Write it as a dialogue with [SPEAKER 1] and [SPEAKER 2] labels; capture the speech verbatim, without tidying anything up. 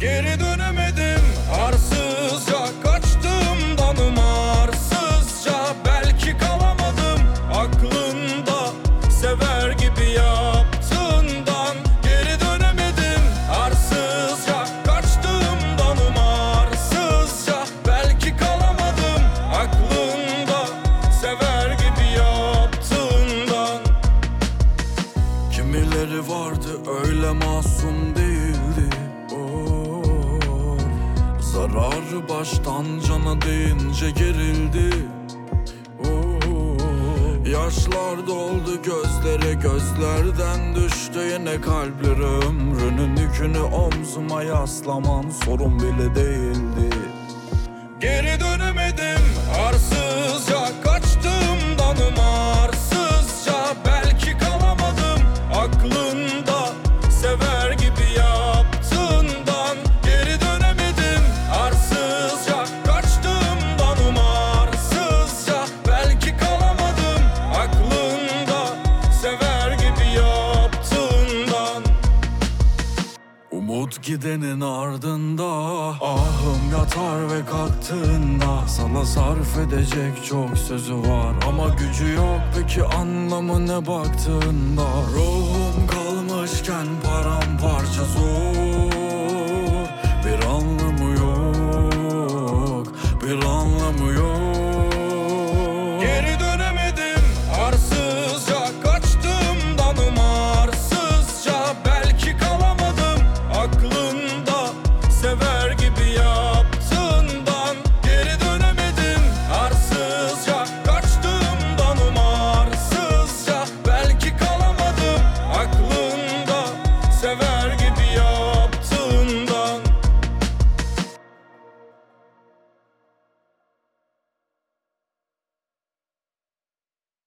[SPEAKER 1] Geri dönemedim arsızca, kaçtığımdan umarsızca. Belki kalamadım aklında, sever gibi yaptığından. Geri dönemedim arsızca, kaçtığımdan umarsızca. Belki kalamadım aklında, sever gibi yaptığından. Kimileri vardı öyle masum değildi. Oh, zararı baştan cana deyince gerildi. Oh, yaşlar doldu gözlere, gözlerden düştü yine kalpleri. Ömrünün yükünü omzuma yaslaman sorun bile değildi. Geri dönemedim arsızca, kaçtığımdan umarsızca. Belki kalamadım aklında, sever gibi yaptığından. Geri dönemedim arsızca, kaçtığımdan umarsızca. Belki kalamadım aklında, sever gibi yaptığından. Umut gidenin ardında, ahım yatar ve kalktığında. Sana sarf edecek çok sözü var ama gücü yok, peki anlamı ne baktığında. Ruhum kalmışken paramparça zor.